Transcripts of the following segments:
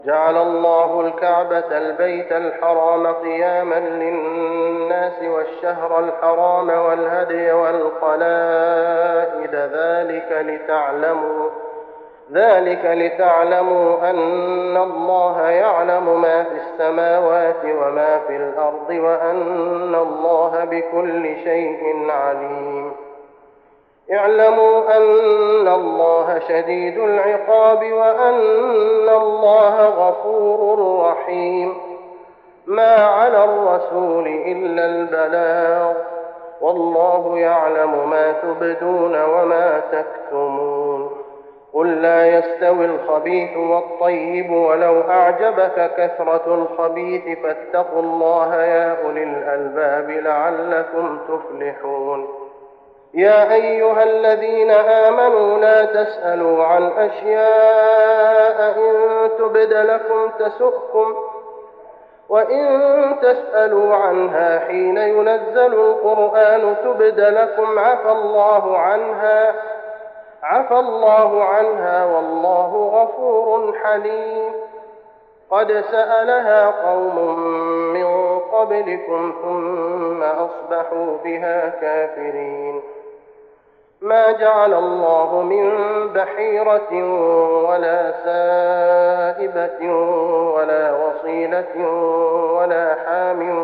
جعل الله الكعبة البيت الحرام قياما للناس والشهر الحرام والهدي والقلائد ذلك لتعلموا أن الله يعلم ما في السماوات وما في الأرض وأن الله بكل شيء عليم. اعلموا أن الله شديد العقاب وأن الله غفور رحيم. ما على الرسول إلا البلاغ، والله يعلم ما تبدون وما تكتمون. قل لا يستوي الخبيث والطيب ولو أعجبك كثرة الخبيث فاتقوا الله يا أولي الألباب لعلكم تفلحون. يا أيها الذين آمنوا لا تسألوا عن أشياء إن تبد لكم تسؤكم، وإن تسألوا عنها حين ينزل القرآن تبد لكم عفى الله عنها والله غفور حليم. قد سألها قوم من قبلكم ثم أصبحوا بها كافرين. ما جعل الله من بحيرة ولا سائبة ولا وصيلة ولا حام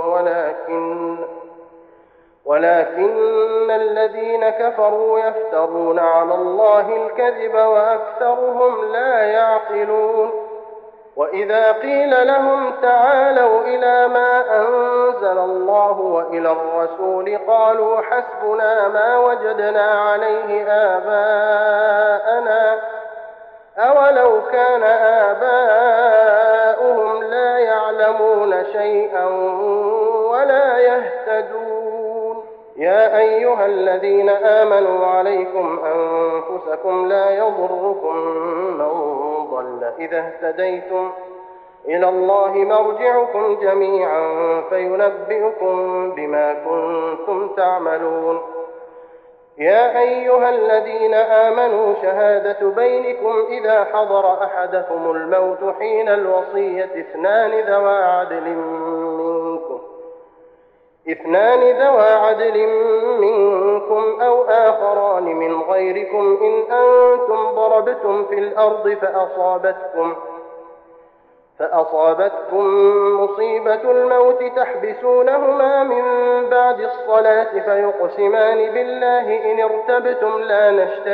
ولكن الذين كفروا يفترون على الله الكذب وأكثرهم لا يعقلون. وإذا قيل لهم تعالوا إلى ما أنزل الله وإلى الرسول قالوا حسبنا ما وجدنا عليه آباءنا أولو كان آباؤهم لا يعلمون شيئا ولا يهتدون. يا أيها الذين آمنوا عليكم أنفسكم لا يضركم من ضل إذا اهتديتم إلى الله مرجعكم جميعا فينبئكم بما كنتم تعملون. يا أيها الذين آمنوا شهادة بينكم إذا حضر أحدكم الموت حين الوصية اثنان ذوى عدل منكم أو آخران من غيركم إن أنتم ضربتم في الأرض فأصابتكم مصيبة الموت تحبسونهما من بعد الصلاة فيقسمان بالله إن ارتبتم لا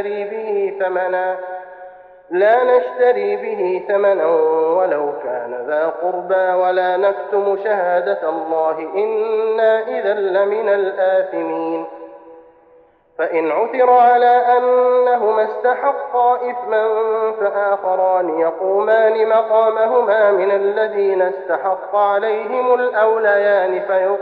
نشتري به ثمنا ولو كان ذا قربى ولا نكتم شهادة الله إنا إذا لمن الآثمين. فإن عثر على أنهما استحقا إثما فآخران يقومان مقامهما من الذين استحق عليهم الأوليان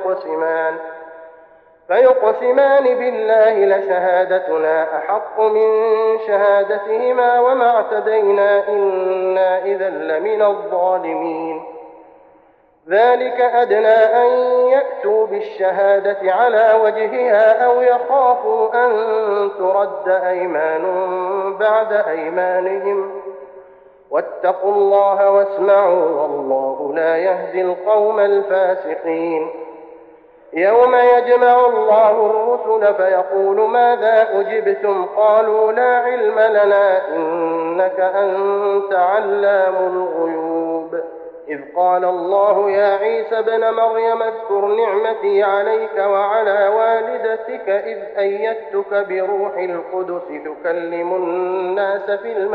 فيقسمان بالله لشهادتنا أحق من شهادتهما وما اعتدينا إنا إذا لمن الظالمين. ذلك أدنى أن يأتوا بالشهادة على وجهها أو يخافوا أن ترد أيمان بعد أيمانهم واتقوا الله واسمعوا والله لا يهدي القوم الفاسقين. يوم يجمع الله الرسل فيقول ماذا أجبتم قالوا لا علم لنا إنك أنت علام الغيوب. إذ قال الله يا عيسى ابن مريم اذكر نعمتي عليك وعلى والدتك إذ أيدتك بروح القدس تكلم الناس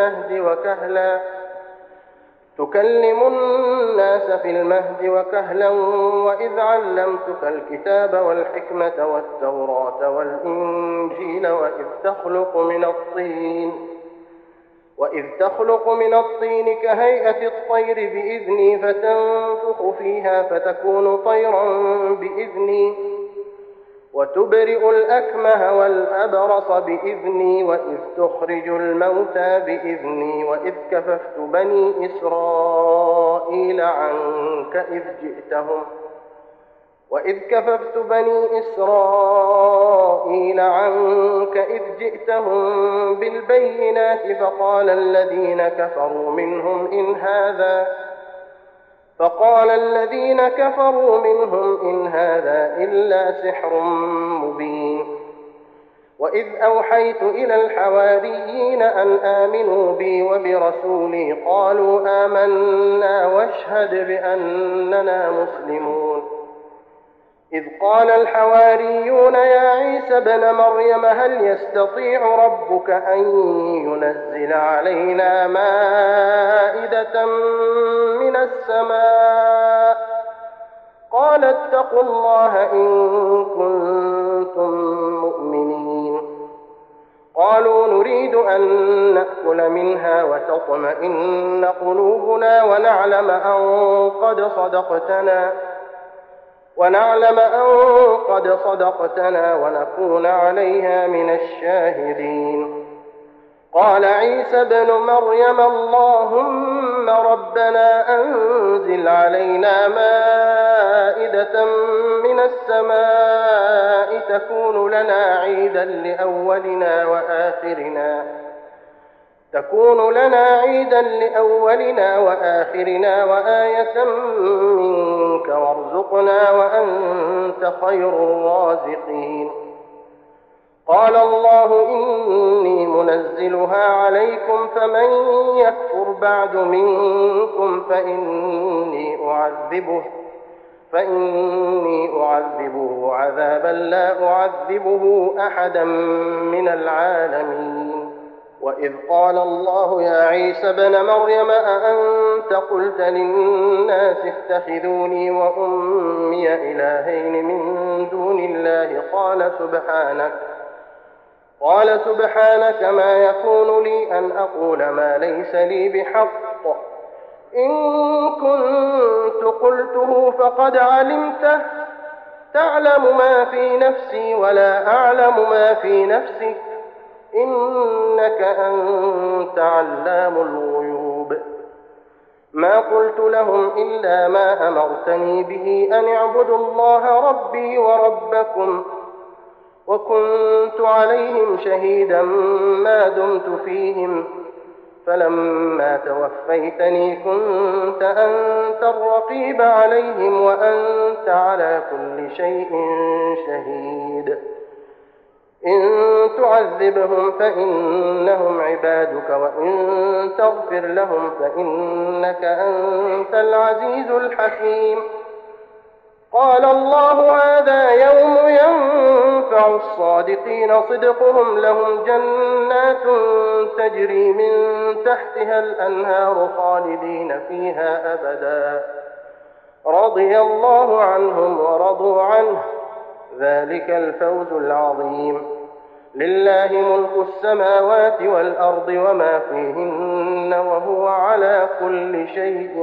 في المهد وكهلا وإذ علمتك الكتاب والحكمة والتوراة والإنجيل وإذ تخلق من الطين كهيئة الطير بإذني فتنفخ فيها فتكون طيرا بإذني وتبرئ الأكمه والأبرص بإذني وإذ تخرج الموتى بإذني وإذ كففت بني إسرائيل عنك وإذ كففت بني إسرائيل عنك إذ جئتهم بالبينات فقال الذين كفروا منهم إن هذا إلا سحر مبين وإذ أوحيت إلى الحواريين أن آمنوا بي وبرسولي قالوا آمنا واشهد بأننا مسلمون إذ قال الحواريون يا عيسى ابن مريم هل يستطيع ربك أن ينزل علينا مائدة من السماء قال اتقوا الله إن كنتم مؤمنين قالوا نريد أن نأكل منها وتطمئن قلوبنا ونعلم أن قد صدقتنا ونكون عليها من الشاهدين قال عيسى ابن مريم اللهم ربنا أنزل علينا مائدة من السماء تكون لنا عيدا لأولنا وآخرنا وآية منك وارزقنا وأنت خير الرازقين قال الله إني منزلها عليكم فمن يكفر بعد منكم فإني أعذبه عذابا لا أعذبه أحدا من العالمين وإذ قال الله يا عيسى ابن مريم أأنت قلت للناس اتخذوني وأمي إلهين من دون الله قال سبحانك ما يكون لي أن أقول ما ليس لي بحق إن كنت قلته فقد علمته تعلم ما في نفسي ولا أعلم ما في نفسك إنك أنت علام الغيوب ما قلت لهم إلا ما أمرتني به أن اعبدوا الله ربي وربكم وكنت عليهم شهيدا ما دمت فيهم فلما توفيتني كنت أنت الرقيب عليهم وأنت على كل شيء شهيد إن تعذبهم فإنهم عبادك وإن تغفر لهم فإنك أنت العزيز الحكيم قال الله هذا يوم ينفع الصادقين صدقهم لهم جنات تجري من تحتها الأنهار خالدين فيها أبدا رضي الله عنهم ورضوا عنه ذلك الفوز العظيم لله ملك السماوات والأرض وما فيهن وهو على كل شيء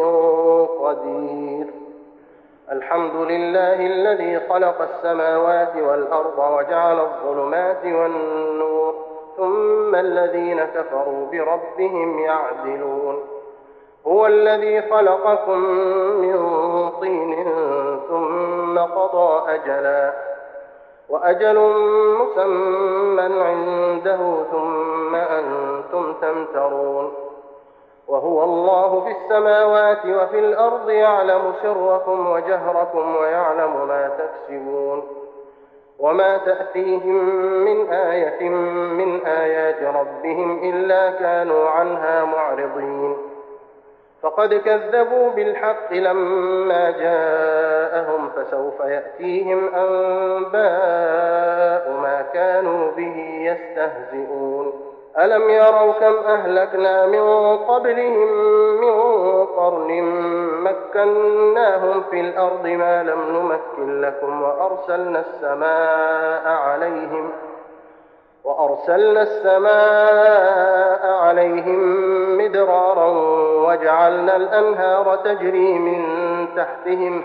قدير الحمد لله الذي خلق السماوات والأرض وجعل الظلمات والنور ثم الذين كفروا بربهم يعدلون هو الذي خلقكم من طين ثم قضى أجلا وأجل مسمى عنده ثم أنتم تمترون وهو الله في السماوات وفي الأرض يعلم سركم وجهركم ويعلم ما تكسبون وما تأتيهم من آية من آيات ربهم إلا كانوا عنها معرضين فقد كذبوا بالحق لما جاءهم فسوف يأتيهم أنباء ما كانوا به يستهزئون ألم يروا كم أهلكنا من قبلهم من قرن مكناهم في الأرض ما لم نمكن لكم وأرسلنا السماء عليهم مدرارا وجعلنا الأنهار تجري من تحتهم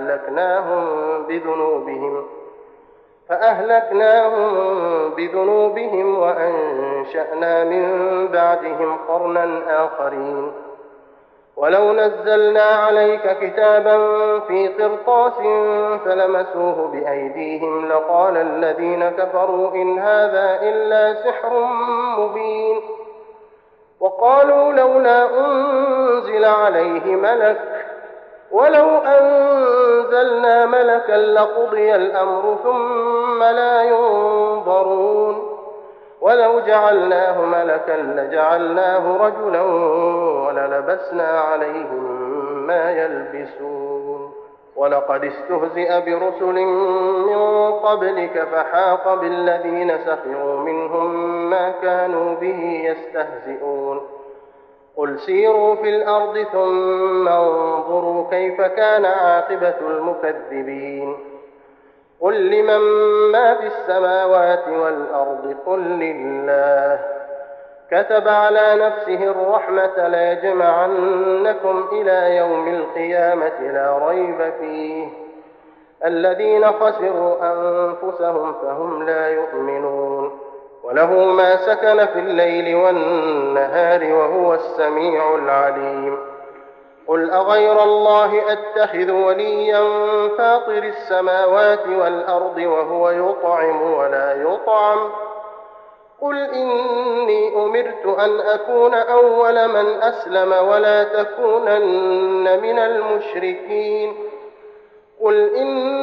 فأهلكناهم بذنوبهم وأنشأنا من بعدهم قرنا آخرين ولو نزلنا عليك كتابا في قرطاس فلمسوه بأيديهم لقال الذين كفروا إن هذا إلا سحر مبين وقالوا لولا أنزل عليه ملك ولو أنزلنا ملكا لقضي الأمر ثم لا ينظرون ولو جعلناه ملكا لجعلناه رجلا وللبسنا عليهم ما يلبسون ولقد استهزئ برسل من قبلك فحاق بالذين سخروا منهم ما كانوا به يستهزئون قل سيروا في الأرض ثم انظروا كيف كان عاقبة المكذبين قل لمن ما في السماوات والأرض قل لله كتب على نفسه الرحمة ليجمعنكم إلى يوم القيامة لا ريب فيه الذين خسروا أنفسهم فهم لا يؤمنون وله ما سكن في الليل والنهار وهو السميع العليم قل أغير الله أتخذ وليا فاطر السماوات والأرض وهو يطعم ولا يطعم قل إني أمرت أن أكون أول من أسلم ولا تكونن من المشركين قل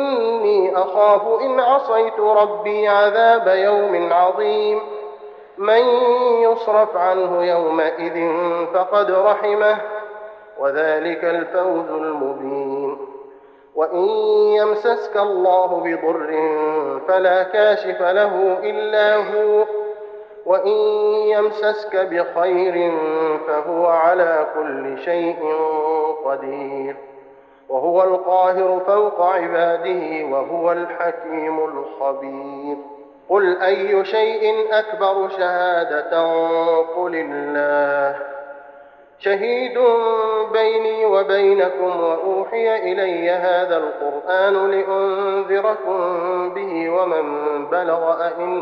إني أخاف إن عصيت ربي عذاب يوم عظيم من يصرف عنه يومئذ فقد رحمه وذلك الفوز المبين وإن يمسسك الله بضر فلا كاشف له إلا هو وإن يمسسك بخير فهو على كل شيء قدير وهو القاهر فوق عباده وهو الحكيم الخبير قل أي شيء أكبر شهادة قل الله شهيد بيني وبينكم وأوحي إلي هذا القرآن لأنذركم به ومن بلغ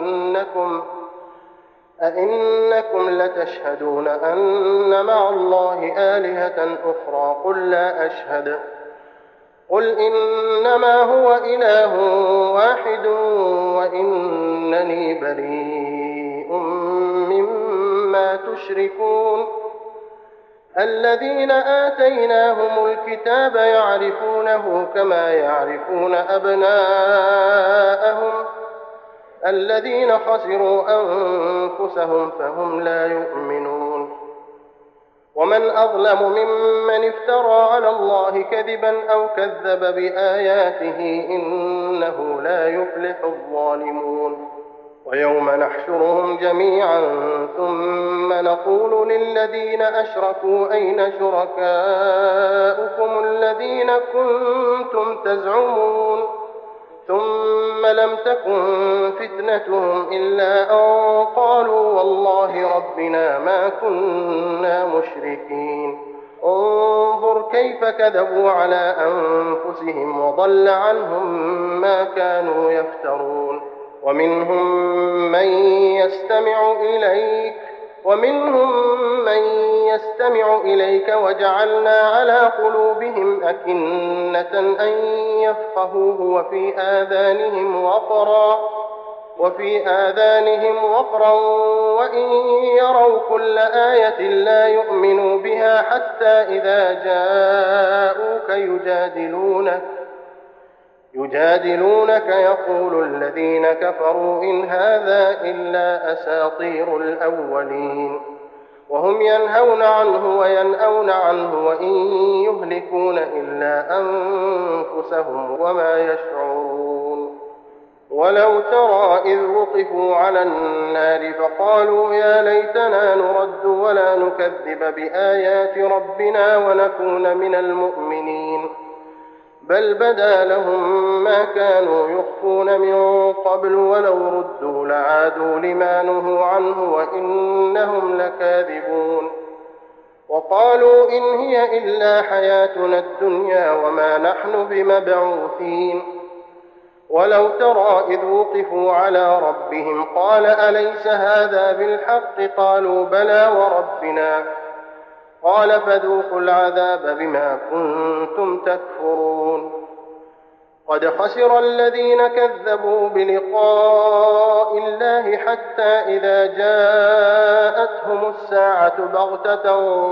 أئنكم لتشهدون أن مع الله آلهة أخرى قل لا أشهد قل إنما هو إله واحد وإنني بريء مما تشركون الذين آتيناهم الكتاب يعرفونه كما يعرفون أبناءهم الذين خسروا أنفسهم فهم لا يؤمنون ومن أظلم ممن افترى على الله كذبا أو كذب بآياته إنه لا يفلح الظالمون ويوم نحشرهم جميعا ثم نقول للذين أشركوا أين شركاؤكم الذين كنتم تزعمون ثم لم تكن فتنتهم إلا أن قالوا والله ربنا ما كنا مشركين انظر كيف كذبوا على أنفسهم وضل عنهم ما كانوا يفترون ومنهم من يستمع إليك وجعلنا على قلوبهم أكنة أن يفقهوه وفي آذانهم وقرا وإن يروا كل آية لا يؤمنوا بها حتى إذا جاءوك يجادلونك يقول الذين كفروا إن هذا إلا أساطير الأولين وهم ينهون عنه وينأون عنه وإن يهلكون إلا أنفسهم وما يشعرون ولو ترى إذ وقفوا على النار فقالوا يا ليتنا نرد ولا نكذب بآيات ربنا ونكون من المؤمنين بل بدا لهم ما كانوا يخفون من قبل ولو ردوا لعادوا لما نهوا عنه وإنهم لكاذبون وقالوا إن هي إلا حياتنا الدنيا وما نحن بمبعوثين ولو ترى إذ وقفوا على ربهم قال أليس هذا بالحق قالوا بلى وربنا قال فذوقوا العذاب بما كنتم تكفرون قد خسر الذين كذبوا بلقاء الله حتى إذا جاءتهم الساعة بغتة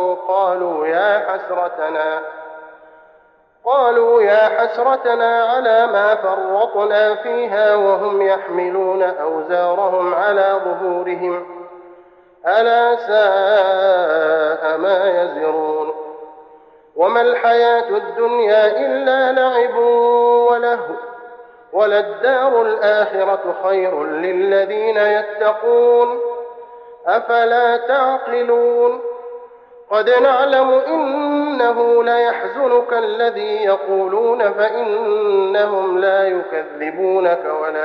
قالوا يا حسرتنا على ما فرطنا فيها وهم يحملون أوزارهم على ظهورهم ألا ساء ما يزرون وما الحياة الدنيا إلا لعب ولهو وللدار الآخرة خير للذين يتقون أفلا تعقلون قد نعلم إنه ليحزنك الذي يقولون فإنهم لا يكذبونك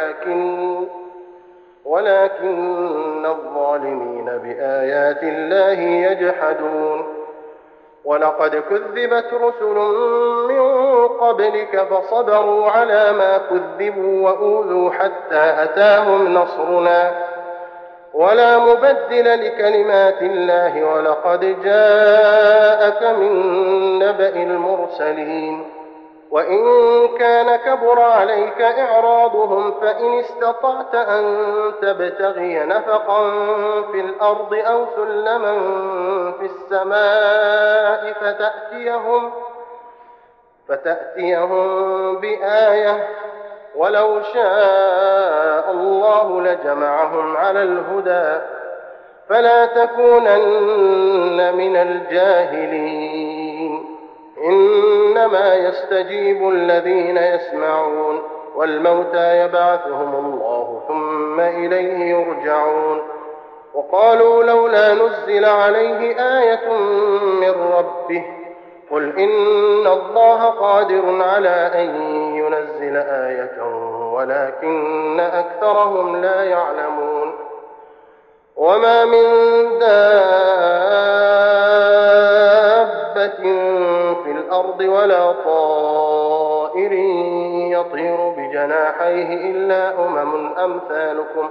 ولكن الظالمين بآيات الله يجحدون ولقد كذبت رسل من قبلك فصبروا على ما كذبوا وأوذوا حتى أتاهم نصرنا ولا مبدل لكلمات الله ولقد جاءك من نبأ المرسلين وإن كان كبر عليك إعراضهم فإن استطعت أن تبتغي نفقا في الأرض أو سلما في السماء فتأتيهم بآية ولو شاء الله لجمعهم على الهدى فلا تكونن من الجاهلين إنما يستجيب الذين يسمعون والموتى يبعثهم الله ثم إليه يرجعون وقالوا لولا نزل عليه آية من ربه قل إن الله قادر على أن ينزل آية ولكن أكثرهم لا يعلمون وما من دابة في الأرض ولا طائر يطير بجناحيه إلا أمثالكم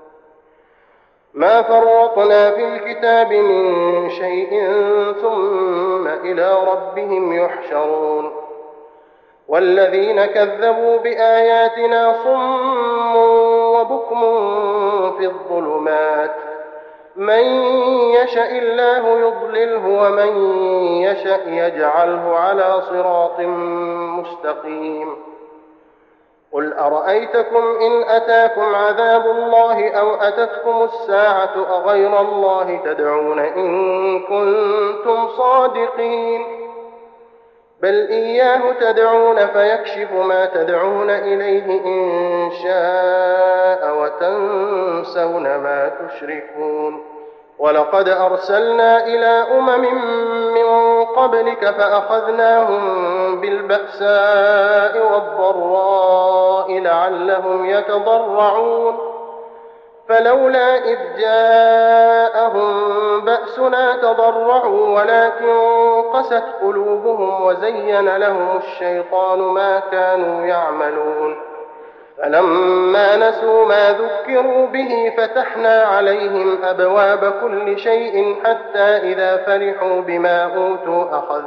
ما فرطنا في الكتاب من شيء ثم إلى ربهم يحشرون والذين كذبوا بآياتنا صم وبكم في الظلمات من يشاء الله يضلله ومن يشاء يجعله على صراط مستقيم قل أرأيتكم إن أتاكم عذاب الله أو أتتكم الساعة أغير الله تدعون إن كنتم صادقين بل إياه تدعون فيكشف ما تدعون إليه إن شاء وتنسون ما تشركون ولقد أرسلنا إلى من قبلك فأخذناهم بالبأساء والضراء لعلهم يتضرعون فلولا إذ جاءهم بأسنا تضرعوا ولكن قست قلوبهم وزين لهم الشيطان ما كانوا يعملون فلما نسوا ما ذكروا به فتحنا عليهم أبواب كل شيء حتى إذا فرحوا بما أوتوا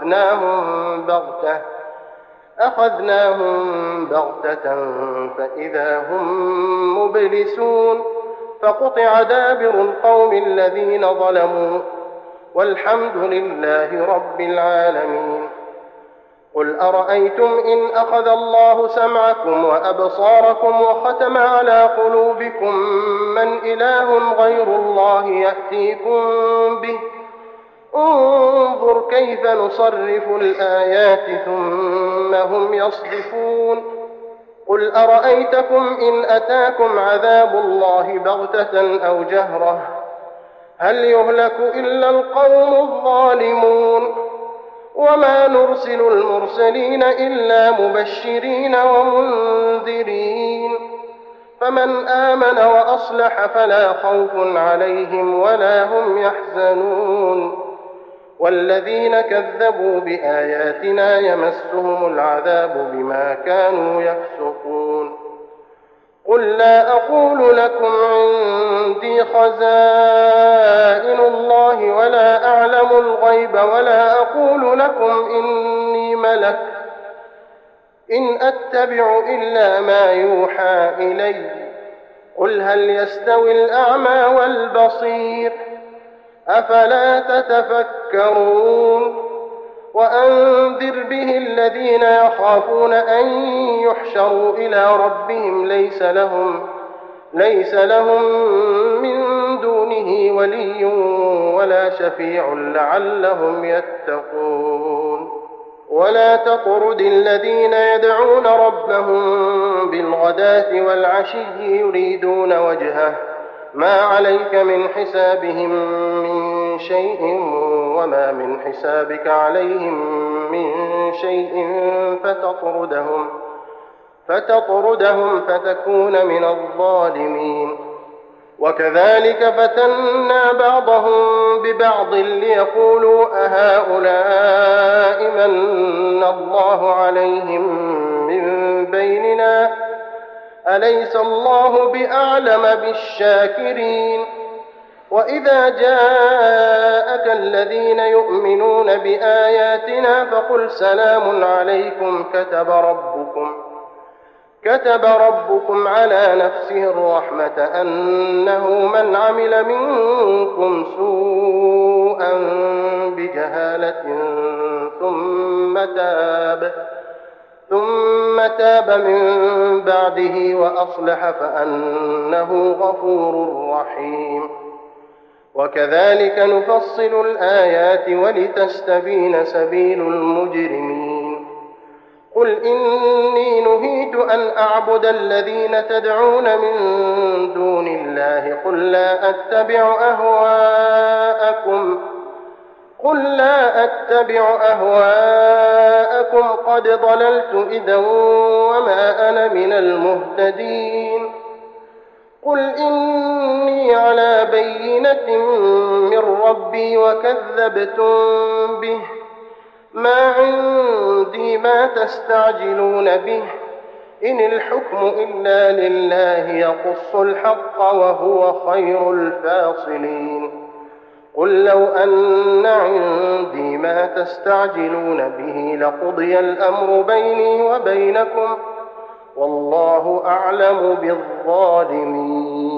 أخذناهم بغتة فإذا هم مبلسون فقطع دابر القوم الذين ظلموا والحمد لله رب العالمين قل أرأيتم إن أخذ الله سمعكم وأبصاركم وختم على قلوبكم من إله غير الله يأتيكم به انظر كيف نصرف الآيات ثم هم يصدفون قل أرأيتكم إن أتاكم عذاب الله بغتة أو جهرة هل يهلك إلا القوم الظالمون وما نرسل المرسلين إلا مبشرين ومنذرين فمن آمن وأصلح فلا خوف عليهم ولا هم يحزنون والذين كذبوا بآياتنا يمسهم العذاب بما كانوا يفسقون قل لا أقول لكم عندي خزائن الله ولا أعلم الغيب ولا أقول لكم إني ملك إن أتبع إلا ما يوحى إلي قل هل يستوي الأعمى والبصير أفلا تتفكرون وأنذر به الذين يخافون أن يحشروا إلى ربهم ليس لهم من دونه ولي ولا شفيع لعلهم يتقون ولا تطرد الذين يدعون ربهم بالغداة والعشي يريدون وجهه ما عليك من حسابهم من شيء وما من حسابك عليهم من شيء فتطردهم فتكون من الظالمين وكذلك فتنا بعضهم ببعض ليقولوا أهؤلاء من الله عليهم من بيننا أليس الله بأعلم بالشاكرين وإذا جاءك الذين يؤمنون بآياتنا فقل سلام عليكم كتب ربكم على نفسه الرحمة أنه من عمل منكم سوءا بجهالة ثم تاب من بعده وأصلح فأنه غفور رحيم وكذلك نفصل الآيات ولتستبين سبيل المجرمين قل إني نهيت أن أعبد الذين تدعون من دون الله قل لا أتبع أهواءكم قد ضللت إذا وما أنا من المهتدين قل إني على بينة من ربي وكذبتم به ما عندي ما تستعجلون به إن الحكم إلا لله يقص الحق وهو خير الفاصلين قل لو أن عندي ما تستعجلون به لقضي الأمر بيني وبينكم والله أعلم بالظالمين